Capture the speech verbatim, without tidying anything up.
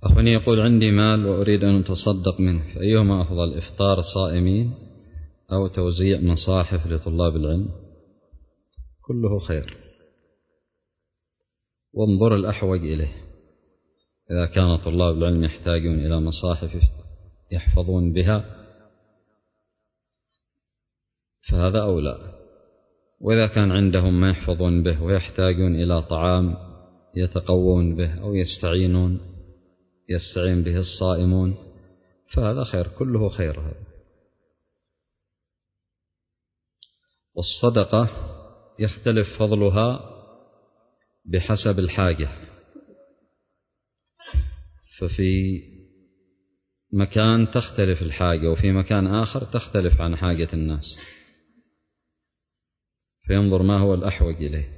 أخواني يقول عندي مال وأريد أن أتصدق منه، فأيهما أفضل، إفطار صائمين أو توزيع مصاحف لطلاب العلم؟ كله خير، وانظر الأحوج إليه. إذا كان طلاب العلم يحتاجون إلى مصاحف يحفظون بها فهذا أولى، وإذا كان عندهم ما يحفظون به ويحتاجون إلى طعام يتقوون به أو يستعينون يستعين به الصائمون فهذا خير، كله خير هذا. والصدقة يختلف فضلها بحسب الحاجة، ففي مكان تختلف الحاجة وفي مكان آخر تختلف عن حاجة الناس، فينظر ما هو الأحوج إليه.